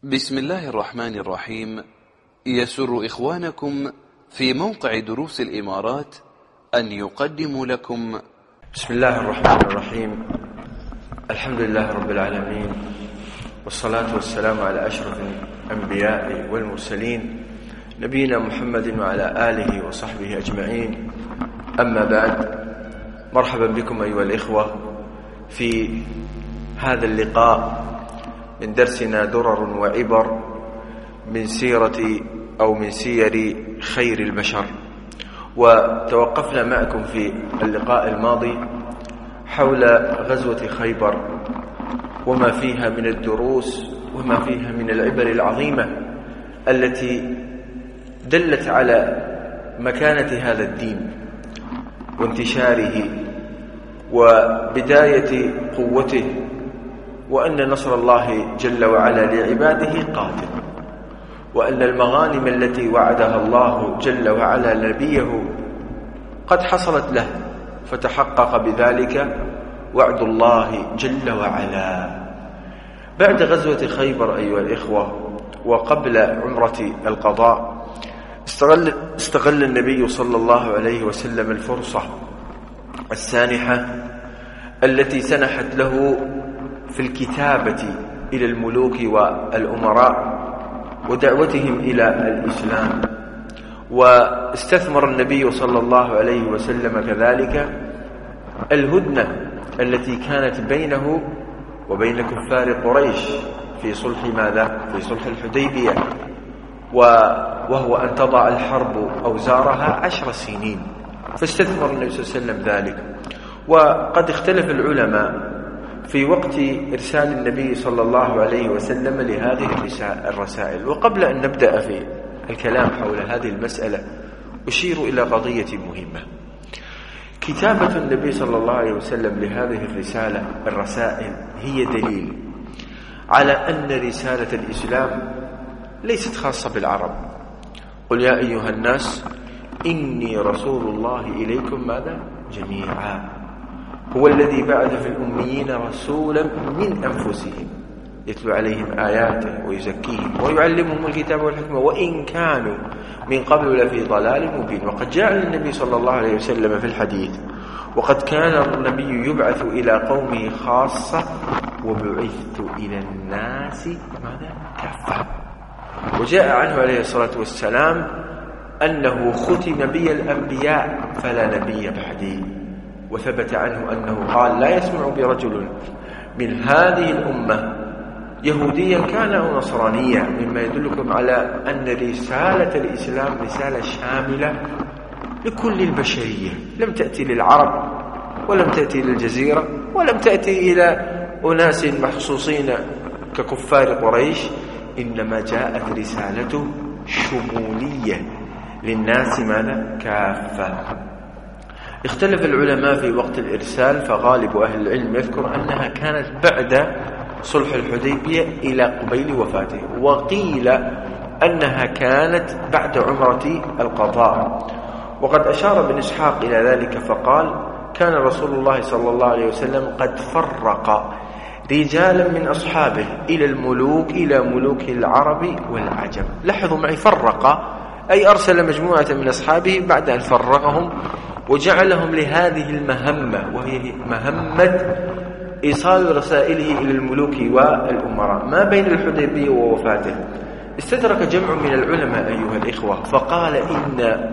بسم الله الرحمن الرحيم. يسر إخوانكم في موقع دروس الإمارات أن يقدموا لكم بسم الله الرحمن الرحيم. الحمد لله رب العالمين، والصلاة والسلام على أشرف الأنبياء والمرسلين نبينا محمد وعلى آله وصحبه أجمعين. أما بعد، مرحبا بكم أيها الإخوة في هذا اللقاء من درسنا درر وعبر من سير خير البشر. وتوقفنا معكم في اللقاء الماضي حول غزوة خيبر وما فيها من الدروس وما فيها من العبر العظيمة التي دلت على مكانة هذا الدين وانتشاره وبداية قوته، وأن نصر الله جل وعلا لعباده قادم، وأن المغانم التي وعدها الله جل وعلا نبيه قد حصلت له، فتحقق بذلك وعد الله جل وعلا. بعد غزوة خيبر أيها الإخوة وقبل عمرة القضاء، استغل النبي صلى الله عليه وسلم الفرصة السانحة التي سنحت له في الكتابة إلى الملوك والأمراء ودعوتهم إلى الإسلام. واستثمر النبي صلى الله عليه وسلم كذلك الهدنة التي كانت بينه وبين كفار قريش في صلح ماذا؟ في صلح الحديبية، وهو أن تضع الحرب أوزارها 10 سنين، فاستثمر النبي صلى الله عليه وسلم ذلك. وقد اختلف العلماء في وقت إرسال النبي صلى الله عليه وسلم لهذه الرسائل. وقبل أن نبدأ في الكلام حول هذه المسألة أشير إلى قضية مهمة. كتابة النبي صلى الله عليه وسلم لهذه الرسائل هي دليل على أن رسالة الإسلام ليست خاصة بالعرب. قل يا أيها الناس إني رسول الله إليكم ماذا؟ جميعا. هو الذي بعث في الأميين رسولا من أنفسهم يتلو عليهم آياته ويزكيهم ويعلمهم الكتاب والحكمة وإن كانوا من قبل لفي ضلال مبين. وقد جاء النبي صلى الله عليه وسلم في الحديث: وقد كان النبي يبعث إلى قومه خاصة وبعثت إلى الناس ماذا؟ كافة. وجاء عنه عليه الصلاة والسلام أنه ختم بي الأنبياء فلا نبي بعدي. وثبت عنه أنه قال: لا يسمع برجل من هذه الأمة يهوديا كان أو نصرانيا، مما يدلكم على أن رسالة الإسلام رسالة شاملة لكل البشرية، لم تأتي للعرب ولم تأتي للجزيرة ولم تأتي إلى أناس مخصوصين ككفار قريش، إنما جاءت رسالته شمولية للناس ماذا؟ كافة. اختلف العلماء في وقت الإرسال، فغالب أهل العلم يذكر أنها كانت بعد صلح الحديبية إلى قبيل وفاته، وقيل أنها كانت بعد عمرة القضاء. وقد أشار ابن إسحاق إلى ذلك فقال: كان رسول الله صلى الله عليه وسلم قد فرق رجالا من أصحابه إلى ملوك العرب والعجم. لاحظوا معي، فرق أي أرسل مجموعة من أصحابه بعد أن فرقهم وجعلهم لهذه المهمة، وهي مهمة إيصال رسائله إلى الملوك والأمراء ما بين الحديبية ووفاته. استدرك جمع من العلماء أيها الإخوة فقال إن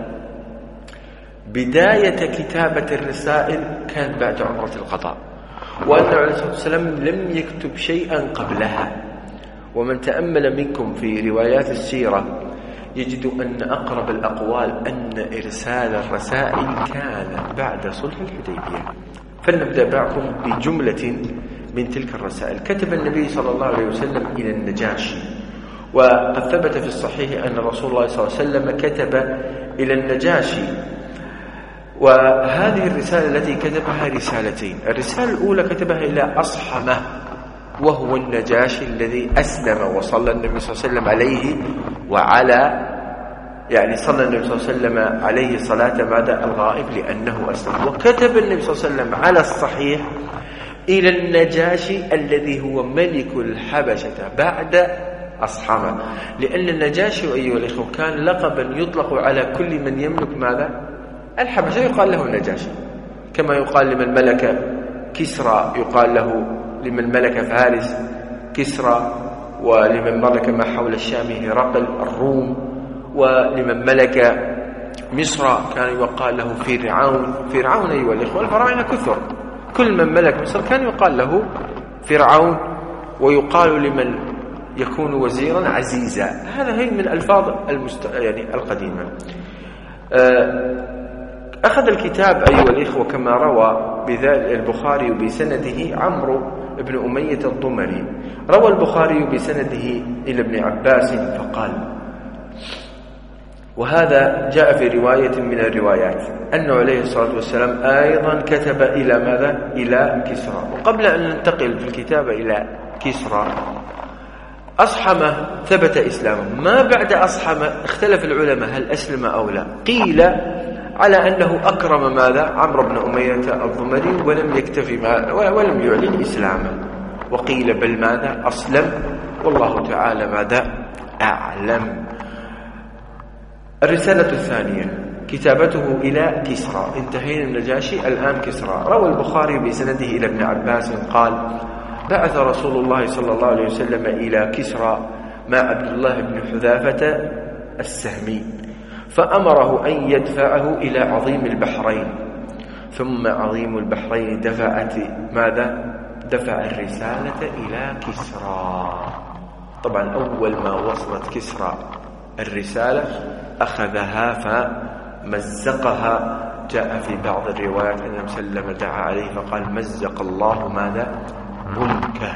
بداية كتابة الرسائل كانت بعد عمرة القضاء، وأن عليه الصلاة والسلام لم يكتب شيئا قبلها. ومن تأمل منكم في روايات السيرة يجد أن أقرب الأقوال أن إرسال الرسائل كان بعد صلح الحديبية. فلنبدأ معكم بجملة من تلك الرسائل. كتب النبي صلى الله عليه وسلم إلى النجاشي، وقد ثبت في الصحيح أن رسول الله صلى الله عليه وسلم كتب إلى النجاشي. وهذه الرسالة التي كتبها رسالتين. الرسالة الأولى كتبها إلى أصحمة، وهو النجاشي الذي أسلم وصلى النبي صلى الله عليه وسلم عليه صلى النبي صلى الله عليه وسلم عليه صلاة ماذا؟ الغائب، لأنه أسلم. وكتب النبي صلى الله عليه وسلم على الصحيح إلى النجاشي الذي هو ملك الحبشة بعد أصحمة، لأن النجاشي أيها الإخوة كان لقبا يطلق على كل من يملك ماذا؟ الحبشة يقال له النجاشي، كما يقال لمن ملك كسرى يقال له، لمن ملك فارس كسرى، ولمن ملك ما حول الشام هرقل الروم، ولمن ملك مصر كان يقال له فرعون أيها الإخوة. الفراعنة كثر، كل من ملك مصر كان يقال له فرعون، ويقال لمن يكون وزيرا عزيزا. هذا هي من الألفاظ يعني القديمة. أخذ الكتاب أيها الإخوة كما روى بذلك البخاري بسنده عمرو بن أمية الضمري، روى البخاري بسنده إلى ابن عباس فقال، وهذا جاء في رواية من الروايات أنه عليه الصلاة والسلام أيضا كتب إلى ماذا؟ إلى كسرى. وقبل أن ننتقل في الكتابة إلى كسرى، أصحمة ثبت إسلامه. ما بعد أصحمة اختلف العلماء هل أسلم أو لا. قيل على أنه أكرم ماذا؟ عمرو بن أمية الضمري ولم يكتفي ولم يعلن إسلامه، وقيل بل ماذا؟ أسلم، والله تعالى ماذا؟ أعلم. الرسالة الثانية كتابته إلى كسرى. انتهينا النجاشي، الآن كسرى. روى البخاري بسنده إلى ابن عباس قال: بعث رسول الله صلى الله عليه وسلم إلى كسرى مع عبد الله بن حذافة السهمي، فأمره أن يدفعه إلى عظيم البحرين. ثم عظيم البحرين دفع الرسالة إلى كسرى. طبعا أول ما وصلت كسرى الرسالة أخذها فمزقها. جاء في بعض الروايات أن مسلم دعا عليه فقال: مزق الله ماذا؟ ملكه.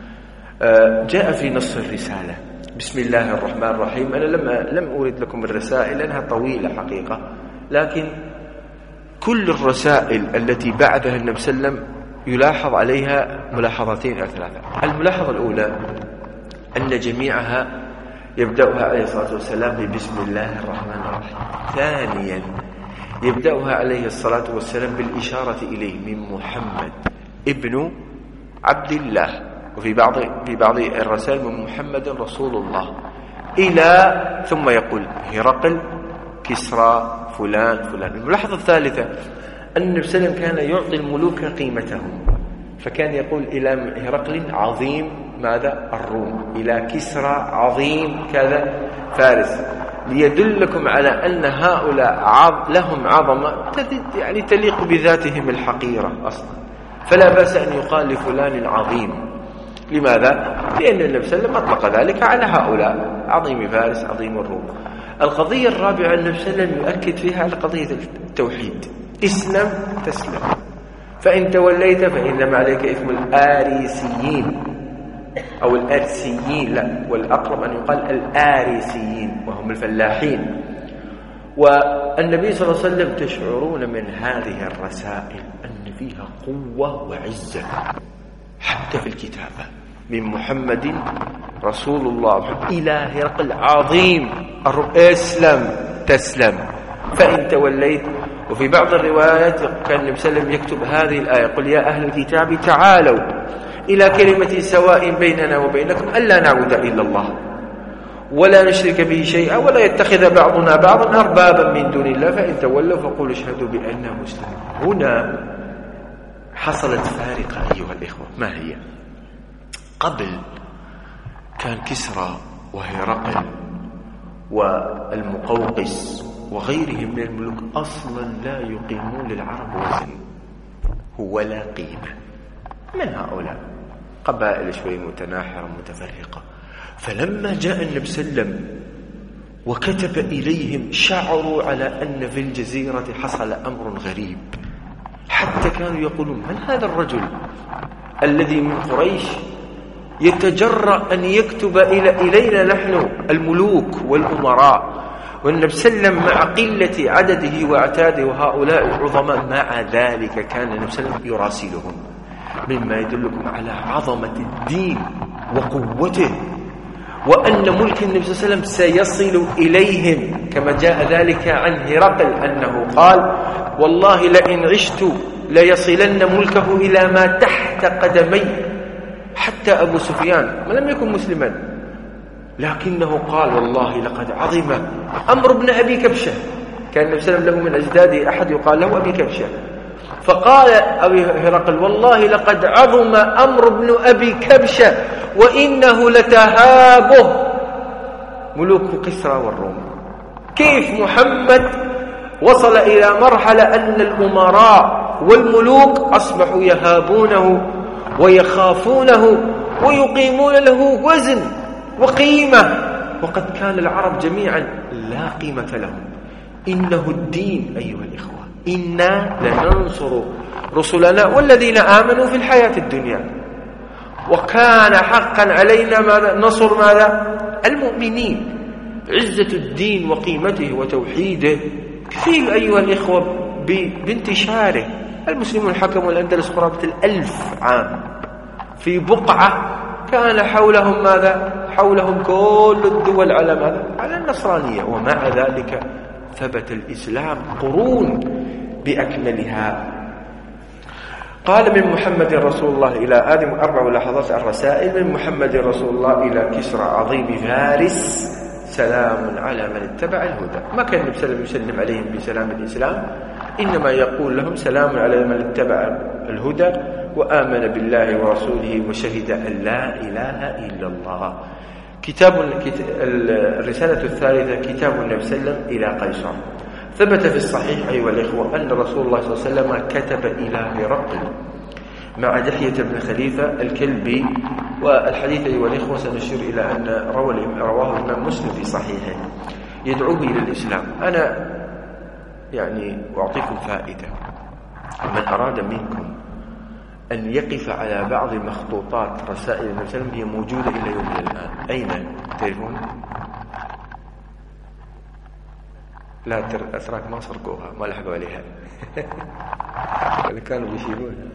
جاء في نص الرسالة: بسم الله الرحمن الرحيم. أنا لم أورد لكم الرسائل لأنها طويلة حقيقة، لكن كل الرسائل التي بعدها النبي صلى الله عليه وسلم يلاحظ عليها ملاحظتين أو ثلاثة. الملاحظة الأولى أن جميعها يبدأها عليه الصلاة والسلام بسم الله الرحمن الرحيم. ثانيا يبدأها عليه الصلاة والسلام بالإشارة إليه من محمد ابن عبد الله، وفي بعض الرسائل من محمد رسول الله، إلى ثم يقول هرقل كسرى فلان فلان. الملاحظة الثالثة أن النبي صلى الله عليه وسلم كان يعطي الملوك قيمتهم، فكان يقول إلى هرقل عظيم ماذا؟ الروم، إلى كسرى عظيم كذا فارس، ليدلكم على أن هؤلاء لهم عظمة يعني تليق بذاتهم الحقيرة أصلا، فلا بأس أن يقال لفلان عظيم. لماذا؟ لأن النبي صلى الله عليه وسلم أطلق ذلك على هؤلاء، عظيم فارس عظيم الروم. القضية الرابعة النبي صلى الله عليه وسلم يؤكد فيها على قضية التوحيد: اسلم تسلم، فإن توليت فإنما عليك إثم الآريسيين أو الأرسيين، لا، والأقرب أن يقال الآريسيين وهم الفلاحين. والنبي صلى الله عليه وسلم تشعرون من هذه الرسائل أن فيها قوة وعزة حتى في الكتابة، من محمد رسول الله إلى هرقل عظيم اسلم تسلم فإن توليت. وفي بعض الروايات كان النبي صلى الله عليه وسلم يكتب هذه الآية: قل يا أهل الكتاب تعالوا إلى كلمة سواء بيننا وبينكم ألا نعبد إلا الله ولا نشرك به شيئا ولا يتخذ بعضنا بعضا أربابا من دون الله فإن تولوا فقولوا اشهدوا بأننا مسلمون. هنا حصلت فارقة أيها الإخوة. ما هي؟ قبل كان كسرى وهرقل والمقوقس وغيرهم من الملوك أصلا لا يقيمون للعرب وزن ولا قيمة. من هؤلاء قبائل شوي متناحرة متفرقة. فلما جاء النبي صلى الله عليه وسلم وكتب إليهم شعروا على أن في الجزيرة حصل أمر غريب، حتى كانوا يقولون: من هذا الرجل الذي من قريش يتجرأ أن يكتب إلينا نحن الملوك والأمراء؟ والنبي صلى الله عليه وسلم مع قلة عدده وأعتاده وهؤلاء العظماء مع ذلك كان النبي صلى الله عليه وسلم يراسلهم، مما يدلكم على عظمة الدين وقوته، وأن ملك النبي صلى الله عليه وسلم سيصل إليهم، كما جاء ذلك عن هرقل أنه قال: والله لئن عشت ليصلن ملكه إلى ما تحت قدمي. حتى أبو سفيان ما لم يكن مسلما لكنه قال والله لقد عظم أمر بن أبي كبشة. كان النبي صلى الله عليه وسلم له من أجداده أحد يقال له أبي كبشة، فقال أبي هرقل والله لقد عظم أمر بن أبي كبشة وإنه لتهابه ملوك كسرى والروم. كيف محمد وصل إلى مرحلة أن الأمراء والملوك أصبحوا يهابونه ويخافونه ويقيمون له وزن وقيمة، وقد كان العرب جميعا لا قيمة لهم. إنه الدين أيها الإخوة، إنا لننصر رسلنا والذين آمنوا في الحياة الدنيا، وكان حقا علينا نصر ماذا؟ المؤمنين. عزة الدين وقيمته وتوحيده كثير أيها الإخوة بانتشاره. المسلمون حكموا الأندلس قرابة 1000 عام في بقعة كان حولهم ماذا؟ حولهم كل الدول على ماذا؟ على النصرانية، ومع ذلك ثبت الإسلام قرون بأكملها. قال من محمد رسول الله إلى آدم 4 لحظات الرسائل. من محمد رسول الله إلى كسرى عظيم فارس سلام على من اتبع الهدى. ما كان النبي صلى الله عليه وسلم يسلم عليهم بسلام الإسلام، إنما يقول لهم سلام على من اتبع الهدى وآمن بالله ورسوله وشهد أن لا إله إلا الله. الرسالة الثالثة كتاب النبي صلى الله عليه وسلم إلى قيصر. ثبت في الصحيح أيها الإخوة أن رسول الله صلى الله عليه وسلم كتب إلى هرقل مع دحية بن خليفة الكلبي. والحديث أيها الإخوة سنشير إلى أن رواه الإمام مسلم في صحيحه يدعوه إلى الإسلام. أنا يعني أعطيكم فائدة، من أراد منكم أن يقف على بعض مخطوطات رسائل النبي صلى الله عليه وسلم هي موجودة إلى يومنا الآن. أين تعرفون؟ لا أتراك ما سرقوها، ما لحقوا عليها ولا كانوا بيشيلونها.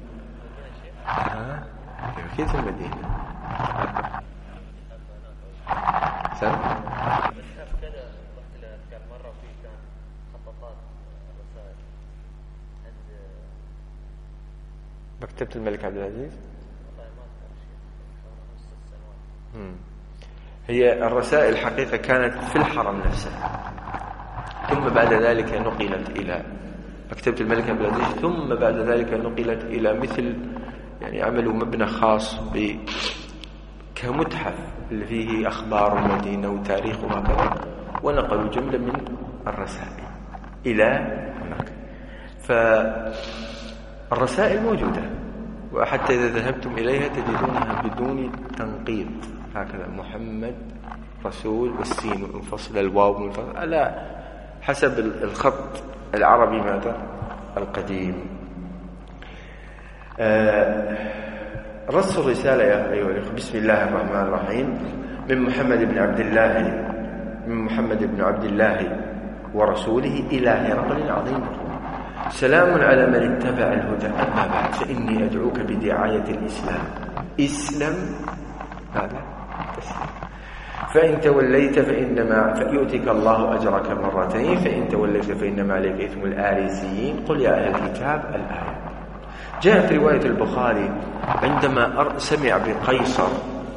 كيف في المدينة سنة كان مرة في كان خطاطات رسائل عند مكتبة الملك عبد العزيز. هي الرسائل حقيقة كانت في الحرم نفسه، ثم بعد ذلك نقلت إلى مكتبة الملك عبد العزيز، ثم بعد ذلك نقلت إلى مثل يعني عملوا مبنى خاص كمتحف اللي فيه أخبار المدينة وتاريخ وهكذا، ونقلوا جملة من الرسائل إلى هناك. فالرسائل موجودة، وحتى إذا ذهبتم إليها تجدونها بدون تنقيط هكذا، محمد رسول والسين منفصلة الواو منفصلة على حسب الخط العربي ماذا القديم. رص الرسالة يا أيها الأخوة. بسم الله الرحمن الرحيم. من محمد بن عبد الله ورسوله إلى هرقل عظيم الروم. سلام على من اتبع الهدى، أما بعد فإني أدعوك بدعاية الإسلام. اسلم هذا تسلم، فإن توليت فيؤتك الله أجرك مرتين، فإن توليت فإنما عليك إثم الآريسيين، قل يا أهل الكتاب الآية. جاءت رواية البخاري عندما سمع بقيصر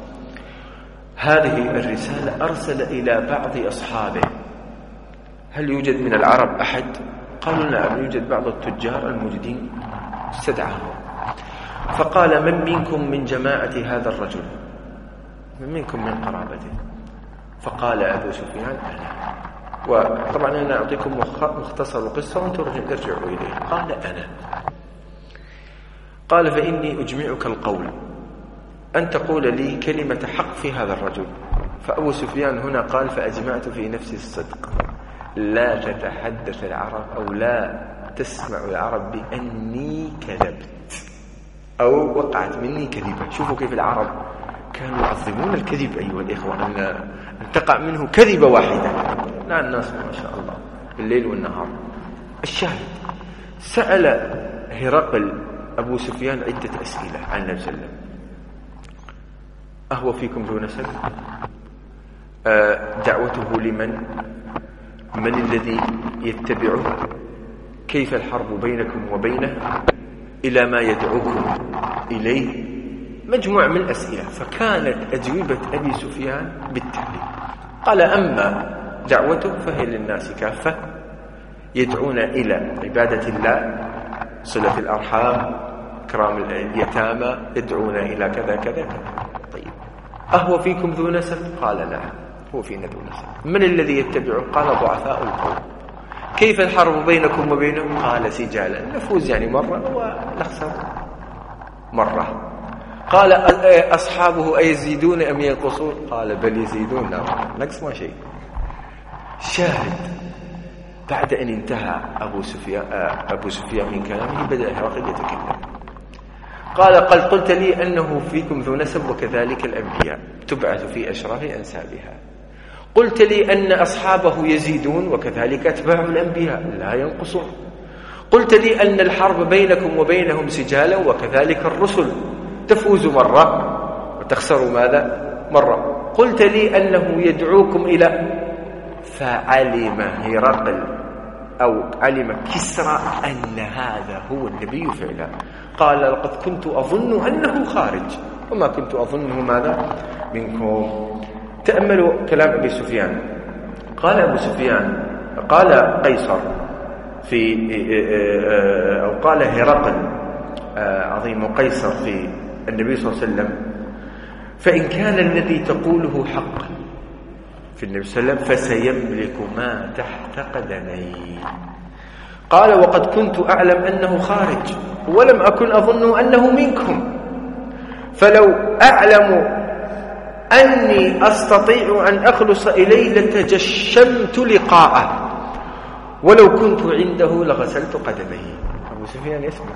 هذه الرسالة أرسل إلى بعض أصحابه: هل يوجد من العرب أحد؟ قالوا نعم يوجد بعض التجار الموجودين. استدعاهم فقال: من منكم من جماعة هذا الرجل؟ من منكم من قرابته؟ فقال أبو سفيان: أنا. وطبعا أنا أعطيكم مختصر القصة وأنتم ترجعوا إليه. قال: أنا. قال: فإني أجمعك القول، أن تقول لي كلمة حق في هذا الرجل. فأبو سفيان هنا قال: فأجمعت في نفسي الصدق، لا تتحدث العرب أو لا تسمع العرب بأني كذبت أو وقعت مني كذبة. شوفوا كيف العرب كانوا يعظمون الكذب أيها الإخوة، أن تقع منه كذبة واحدة. لا، الناس ما شاء الله بالليل والنهار. الشاهد، سأل هرقل أبو سفيان عدة أسئلة عن النبي صلى الله عليه وسلم: أهو فيكم ذو نسب؟ دعوته لمن؟ من الذي يتبعه؟ كيف الحرب بينكم وبينه؟ إلى ما يدعوكم إليه؟ مجموعة من الأسئلة، فكانت أجوبة أبي سفيان بالتالي. قال: أما دعوته فهي للناس كافة، يدعون إلى عبادة الله، صلة الأرحام، إكرام اليتامى، يدعون إلى كذا كذا كذا. طيب، أهو فيكم ذو نسب؟ قال: نعم، هو فينا ذو نسب. من الذي يتبعه؟ قال: ضعفاء القوم. كيف الحرب بينكم وبينهم؟ قال: سجالا، نفوز يعني مرة ونخسر مرة. قال: أصحابه أيزيدون أم ينقصون؟ قال: بل يزيدون، نقص ما شيء. شاهد، بعد أن انتهى أبو سفيان من كلامه بدأ هرقل يتكلم. قال: قلت لي أنه فيكم ذو نسب وكذلك الأنبياء تبعث في أشراف أنسابها. قلت لي أن أصحابه يزيدون وكذلك أتباع الأنبياء لا ينقصون. قلت لي أن الحرب بينكم وبينهم سجالا وكذلك الرسل تفوز مرة وتخسر ماذا؟ مرة. قلت لي أنه يدعوكم إلى، فعلم هرقل أو علم كسرى أن هذا هو النبي فعلا. قال: لقد كنت أظن أنه خارج وما كنت أظنه ماذا؟ منكم. تأملوا كلام أبي سفيان. قال أبو سفيان، قال قيصر أو قال هرقل عظيم قيصر في النبي صلى الله عليه وسلم: فإن كان الذي تقوله حقا في النبي صلى الله عليه وسلم فسيملك ما تحت قدميه. قال: وقد كنت أعلم أنه خارج ولم أكن أظن أنه منكم، فلو أعلم أني أستطيع أن أخلص إليه لتجشمت لقاءه، ولو كنت عنده لغسلت قدميه. أبو سفيان يسمع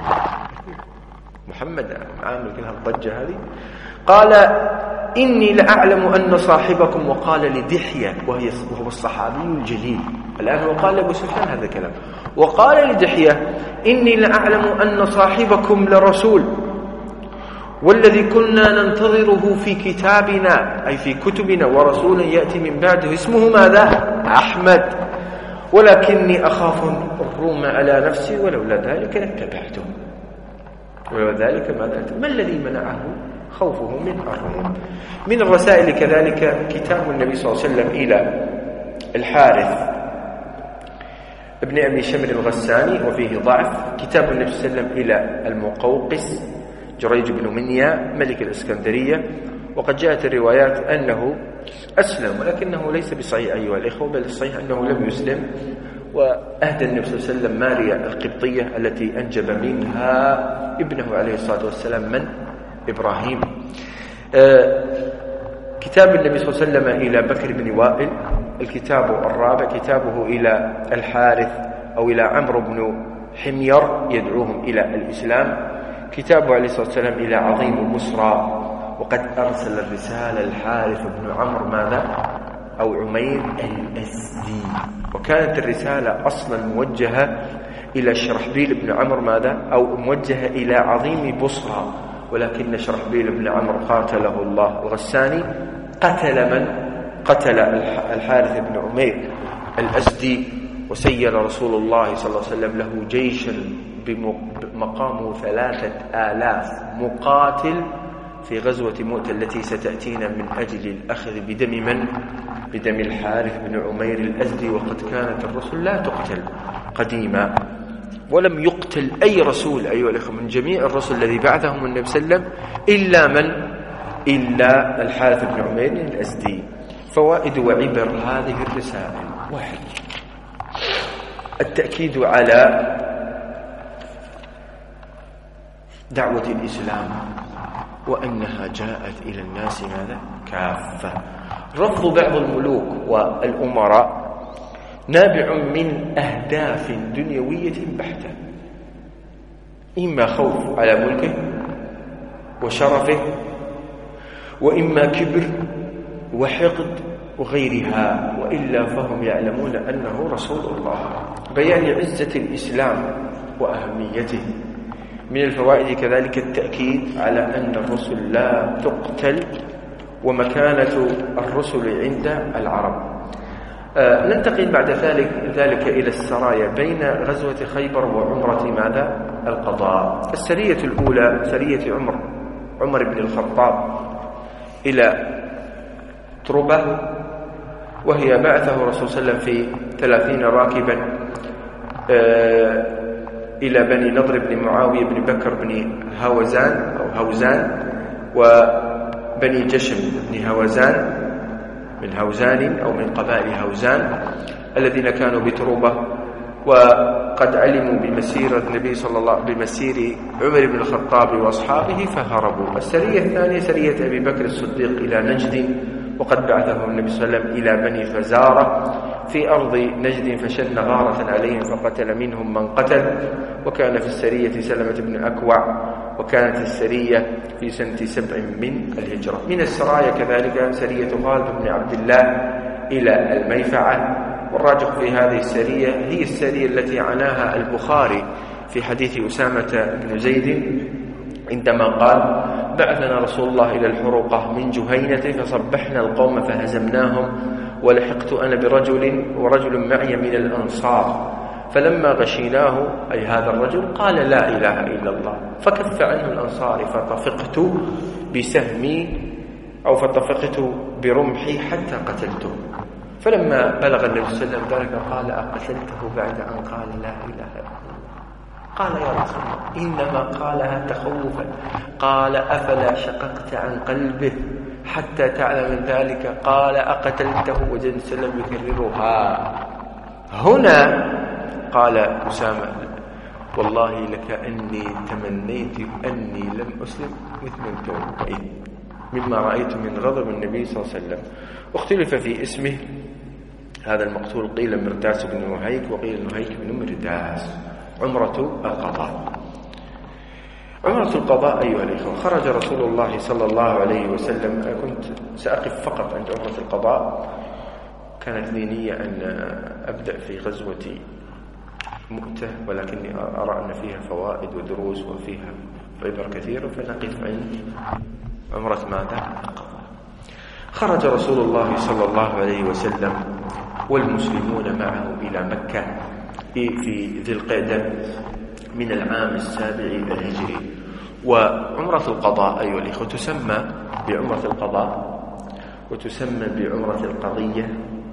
محمد عامل كل هالضجة هذه. قال: إني لأعلم أن صاحبكم، وقال لدحية وهو الصحابي الجليل. الآن هو قال أبو سفيان هذا الكلام، وقال لدحية: إني لأعلم أن صاحبكم لرسول، والذي كنا ننتظره في كتابنا أي في كتبنا، ورسول يأتي من بعده اسمه ماذا؟ أحمد، ولكني أخاف الروم على نفسي، ولولا ذلك لاتبعته. ولولا ذلك ما الذي منعه؟ خوفه من الروم. من الرسائل كذلك كتاب النبي صلى الله عليه وسلم إلى الحارث ابن أبي شمر الغساني وفيه ضعف. كتاب النبي صلى الله عليه وسلم إلى المقوقس جريج بن منيا ملك الإسكندرية. وقد جاءت الروايات أنه أسلم، ولكنه ليس بصحيح أيها الإخوة، بل الصحيح أنه لم يسلم، وأهدى النبي صلى الله عليه وسلم ماريا القبطية التي أنجب منها ابنه عليه الصلاة والسلام من؟ إبراهيم. كتاب النبي صلى الله عليه وسلم إلى بكر بن وائل. الكتاب الرابع كتابه إلى الحارث أو إلى عمرو بن حمير يدعوهم إلى الإسلام. كتابه عليه الصلاة والسلام إلى عظيم بصرى. وقد أرسل الرسالة الحارث بن عمرو ماذا؟ أو عمير الأزدي، وكانت الرسالة أصلا موجهة إلى شرحبيل بن عمرو ماذا؟ أو موجهة إلى عظيم بصرى، ولكن شرحبيل بن عمرو قاتله الله الغساني. قتل من؟ قتل الحارث بن عمير الأزدي، وسير رسول الله صلى الله عليه وسلم له جيشا بمقامه 3000 مقاتل في غزوة مؤتة التي ستأتينا من أجل الأخذ بدم من؟ بدم الحارث بن عمير الأزدي. وقد كانت الرسل لا تقتل قديما، ولم يقتل أي رسول أيها الأخوة من جميع الرسل الذي بعثهم النبي صلى الله عليه وسلم إلا من؟ إلا الحارث بن عمير الأزدي. فوائد وعبر هذه الرسالة: واحد، التأكيد على دعوة الإسلام وأنها جاءت إلى الناس ماذا؟ كافة. رفض بعض الملوك والأمراء نابع من أهداف دنيوية بحتة، إما خوف على ملكه وشرفه، وإما كبر وحقد وغيرها، وإلا فهم يعلمون أنه رسول الله. بيان عزة الإسلام وأهميته. من الفوائد كذلك التأكيد على أن الرسل لا تقتل، ومكانة الرسل عند العرب. ننتقل بعد ذلك إلى السرايا بين غزوة خيبر وعمرة ماذا؟ القضاء. السرية الأولى سرية عمر عمر بن الخطاب إلى تربة، وهي بعثه الرسول صلى الله عليه وسلم في 30 راكبا إلى بني نضر بن معاوية بن بكر بن هوزان أو هوزان، وبني جشم بن هوزان من هوزان أو من قبائل هوزان الذين كانوا بتروبة، وقد علموا بمسير النبي صلى الله بمسير عمر بن الخطاب وأصحابه فهربوا. السرية الثانية سرية أبي بكر الصديق إلى نجد، وقد بعثه النبي صلى الله عليه وسلم إلى بني فزارة في أرض نجد، فشن غارة عليهم فقتل منهم من قتل. وكان في السرية سلمة بن أكوع، وكانت السرية في سنة 7 من الهجرة. من السرايا كذلك سرية غالب بن عبد الله إلى الميفعة، والراجح في هذه السرية هي السرية التي عناها البخاري في حديث أسامة بن زيد عندما قال: بعثنا رسول الله إلى الحروقة من جهينة فصبحنا القوم فهزمناهم، ولحقت أنا ورجل معي من الأنصار، فلما غشيناه أي هذا الرجل قال: لا إله إلا الله، فكف عنه الأنصار، فطفقت بسهمي أو فطفقت برمحي حتى قتلته. فلما بلغ النبي صلى الله عليه وسلم ذلك قال: أقتلته بعد أن قال لا إله إلا الله؟ قال: يا رسول الله إنما قالها تخوفا. قال: أفلا شققت عن قلبه حتى تعلم من ذلك؟ قال: أقتلته؟ وجد سلم يكررها. هنا قال أسامة: والله لكأني تمنيت أني لم أسلم مثل التوبة مما رأيت من غضب النبي صلى الله عليه وسلم. واختلف في اسمه هذا المقتول، قيل مرداس بن نهيك وقيل نهيك بن مرداس. عمرة القضاء. عمرة القضاء أيها الإخوة، خرج رسول الله صلى الله عليه وسلم. أنا كنت سأقف فقط عند عمرة القضاء، كانت لي نية أن أبدأ في غزوة مؤتة، ولكني أرى أن فيها فوائد ودروس وفيها عبر كثيرة، فنقف عند عمرة ماذا؟ القضاء. خرج رسول الله صلى الله عليه وسلم والمسلمون معه إلى مكة في ذي القعدة من العام 7 الهجري. وعمرة القضاء أيها الإخوة تسمى بعمرة القضاء، وتسمى بعمرة القضية،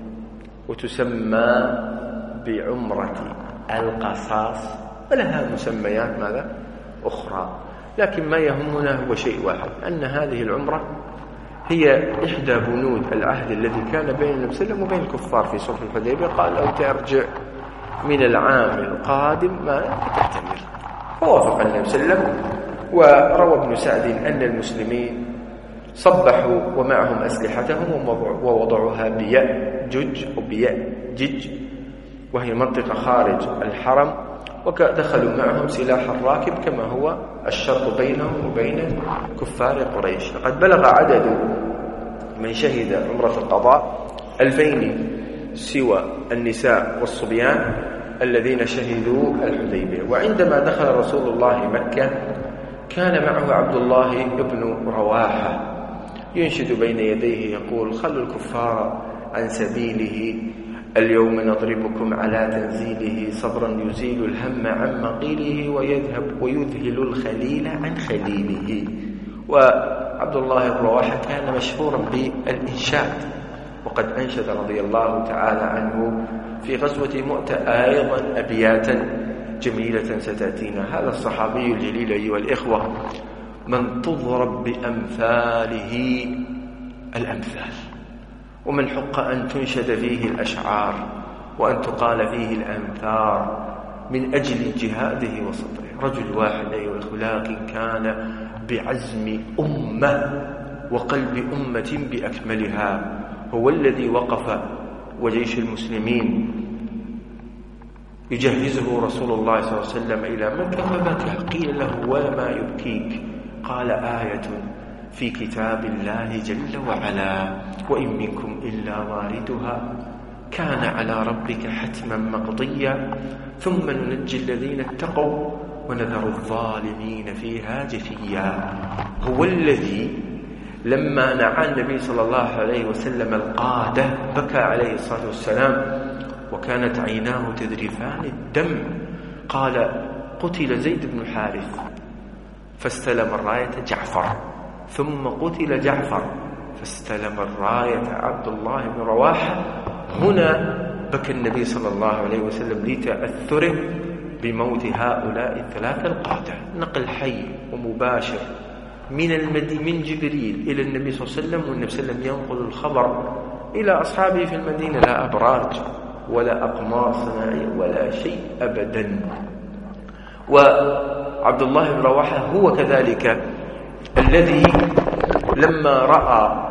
وتسمى بعمرة القصاص، ولها مسميات ماذا؟ أخرى. لكن ما يهمنا هو شيء واحد، أن هذه العمرة هي إحدى بنود العهد الذي كان بين النبي صلى الله عليه وسلم وبين الكفار في صلح الحديبية. قال: لو ترجع من العام القادم ما تعتمر. فوافق النبي صلى الله عليه وسلم. وروى ابن سعد أن المسلمين صبحوا ومعهم أسلحتهم ووضعوها بيأجج أو بيأجج، وهي منطقة خارج الحرم، ودخلوا معهم سلاح الراكب كما هو الشرط بينهم وبين كفار قريش. لقد بلغ عدد من شهد عمرة القضاء 2000 سوى النساء والصبيان الذين شهدوا الحديبية. وعندما دخل رسول الله مكة كان معه عبد الله بن رواحة ينشد بين يديه يقول: خلوا الكفار عن سبيله، اليوم نضربكم على تنزيله، صبرا يزيل الهم عن مقيله، ويذهل الخليل عن خليله. وعبد الله بن رواحة كان مشهورا بالإنشاد، وقد أنشد رضي الله تعالى عنه في غزوة مؤتة أيضا أبياتا جميلة ستأتينا. هذا الصحابي الجليل أيها الإخوة من تضرب بأمثاله الأمثال، ومن حق أن تنشد فيه الأشعار وأن تقال فيه الأنثار من أجل جهاده وصبره. رجل واحد أيها الأخوة، لكن كان بعزم أمة وقلب أمة بأكملها. هو الذي وقف وجيش المسلمين يجهزه رسول الله صلى الله عليه وسلم إلى مكة فبكى. قيل له: وما يبكيك؟ قال: آية في كتاب الله جل وعلا: وإن منكم إلا واردها كان على ربك حتما مقضيا ثم ننجي الذين اتقوا ونذر الظالمين فيها جثيا. هو الذي لما نعى النبي صلى الله عليه وسلم القادة بكى عليه الصلاة والسلام وكانت عيناه تذرفان الدم. قال: قتل زيد بن حارث، فاستلم الراية جعفر ثم قتل جعفر فاستلم الراية عبد الله بن رواحة. هنا بكى النبي صلى الله عليه وسلم لتأثره بموت هؤلاء الثلاثة القادة. نقل حي ومباشر من جبريل إلى النبي صلى الله عليه وسلم، والنبي صلى الله عليه وسلم ينقل الخبر إلى أصحابه في المدينة، لا أبراج ولا أقمار صناعية ولا شيء أبدا. وعبد الله بن رواحة هو كذلك الذي لما رأى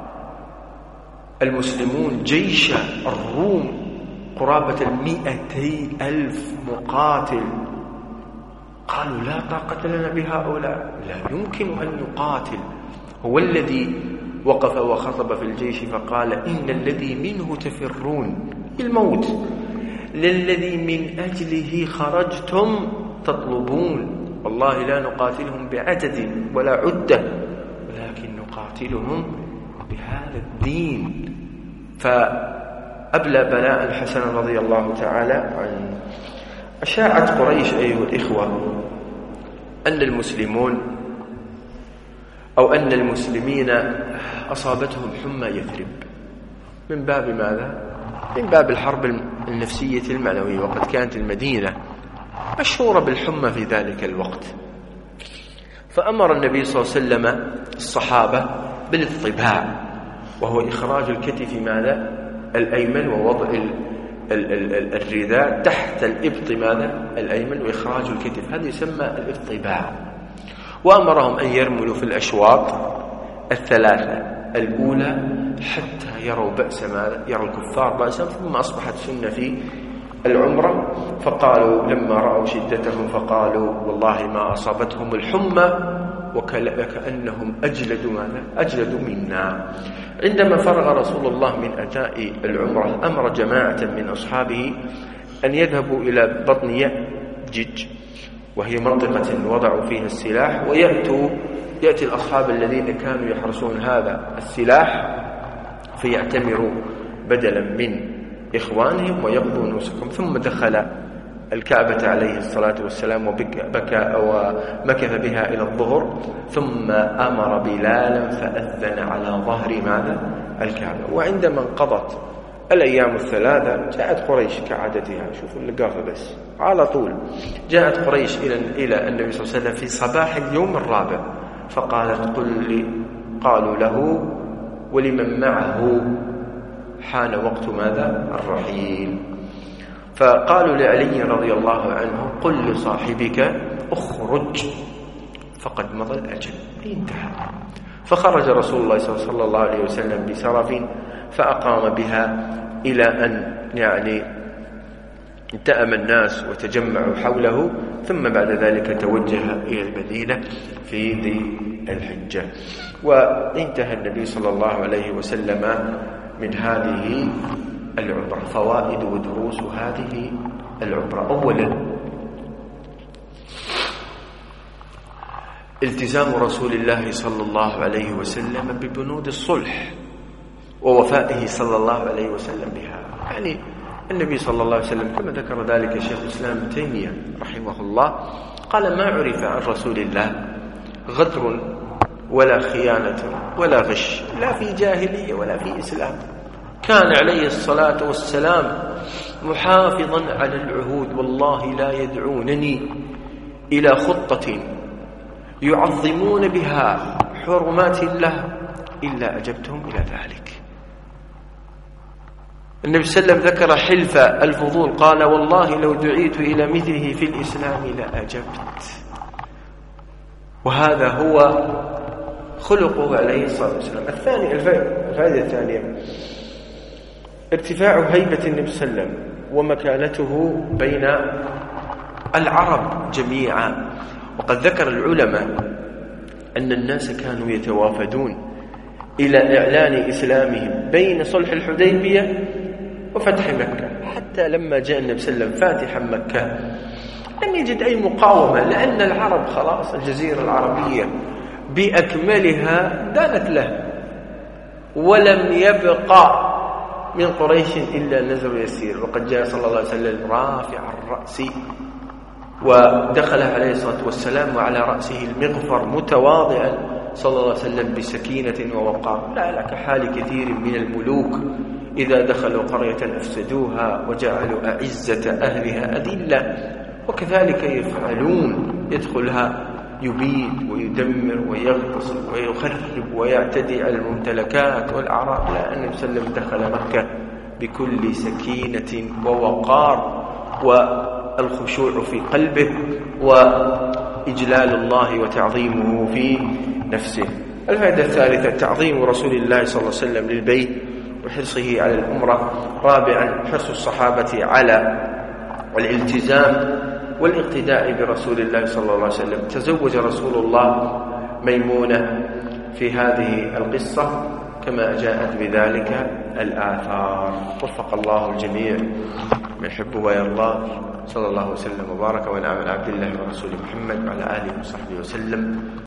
المسلمون جيش الروم قرابة 200,000 مقاتل قالوا لا طاقة لنا بهؤلاء، لا يمكن أن نقاتل. هو الذي وقف وخطب في الجيش فقال إن الذي منه تفرون الموت، للذي من أجله خرجتم تطلبون، والله لا نقاتلهم بعدد ولا عدة ولكن نقاتلهم بهذا الدين. فأبلى بلاء حسنا رضي الله تعالى عنه. أشاعت قريش أيها الإخوة أن المسلمون أو أن المسلمين أصابتهم حمى يثرب، من باب ماذا؟ من باب الحرب النفسية المعنوية، وقد كانت المدينة مشهورة بالحمى في ذلك الوقت. فأمر النبي صلى الله عليه وسلم الصحابة بالاضطباع، وهو إخراج الكتف ماذا؟ الأيمن، ووضع الرداء تحت الإبط ماذا؟ الأيمن، وإخراج الكتف، هذا يسمى الاضطباع. وأمرهم أن يرملوا في الأشواط الثلاثة الأولى حتى يروا بأس ماذا؟ يروا الكفار بأسا، ثم أصبحت سنة في العمرة. فقالوا لما رأوا شدتهم فقالوا والله ما أصابتهم الحمى وكأنهم أجلدوا ماذا؟ أجلدوا منا. عندما فرغ رسول الله من أداء العمرة أمر جماعة من أصحابه أن يذهبوا إلى بطن يأجج، وهي منطقة وضعوا فيها السلاح، يأتي الأصحاب الذين كانوا يحرسون هذا السلاح فيعتمروا بدلا من إخوانهم ويقضوا نسكهم. ظم دخل الكعبة عليه الصلاة والسلام وبكى ومكث بها إلى الظهر، ثم أمر بلالا فأذن على ظهر ماذا؟ الكعبة. وعندما انقضت الأيام الثلاثة جاءت قريش كعادتها، شوفوا اللقافة بس على طول، جاءت قريش إلى النبي صلى الله عليه وسلم في صباح اليوم الرابع فقالت قالوا له ولمن معه حان وقت ماذا؟ الرحيل. فقالوا لعلي رضي الله عنه قل لصاحبك اخرج فقد مضى الأجل، انتهى. فخرج رسول الله صلى الله عليه وسلم بسرف فأقام بها إلى أن التأم الناس وتجمعوا حوله، ثم بعد ذلك توجه إلى المدينة في ذي الحجة. وانتهى النبي صلى الله عليه وسلم من هذه العمرة. فوائد ودروس هذه العمرة: أولا التزام رسول الله صلى الله عليه وسلم ببنود الصلح ووفائه صلى الله عليه وسلم بها. يعني النبي صلى الله عليه وسلم كما ذكر ذلك شيخ الإسلام ابن تيمية رحمه الله قال: ما عرف عن رسول الله غدر ولا خيانة ولا غش، لا في جاهلية ولا في إسلام. كان عليه الصلاة والسلام محافظا على العهود. والله لا يدعونني إلى خطة يعظمون بها حرمات الله إلا أجبتهم إلى ذلك. النبي صلى الله عليه وسلم ذكر حلف الفضول قال: والله لو دعيت إلى مثله في الإسلام لأجبت. وهذا هو خلقه عليه الصلاة والسلام. الفائدة الثانية ارتفاع هيبة النبي صلى الله عليه وسلم ومكانته بين العرب جميعا. وقد ذكر العلماء أن الناس كانوا يتوافدون إلى إعلان إسلامهم بين صلح الحديبية وفتح مكة، حتى لما جاء النبي صلى الله عليه وسلم فاتحا مكة لم يجد أي مقاومة، لأن العرب خلاص الجزيرة العربية بأكملها دانت له، ولم يبقى من قريش إلا نزر يسير. وقد جاء صلى الله عليه وسلم رافع الرأس ودخل عليه الصلاة والسلام وعلى رأسه المغفر متواضعا صلى الله عليه وسلم بسكينة ووقار، لا كحال كثير من الملوك إذا دخلوا قرية أفسدوها وجعلوا أعزة أهلها أذلة، وكذلك يفعلون، يدخلها يبيد ويدمر ويغتصب ويخرب ويعتدي على الممتلكات والأعراض. لا، النبي صلى الله عليه وسلم دخل مكة بكل سكينة ووقار والخشوع في قلبه وإجلال الله وتعظيمه في نفسه. الفائدة الثالثة تعظيم رسول الله صلى الله عليه وسلم للبيت وحرصه على الأمرة. رابعا حرص الصحابة على الالتزام والاقتداء برسول الله صلى الله عليه وسلم. تزوج رسول الله ميمونة في هذه القصة كما جاءت بذلك الآثار. وفق الله الجميع من يحبه ويرضاه. صلى الله وسلم وبارك ونعم على عبد الله ورسوله محمد وعلى آله وصحبه وسلم.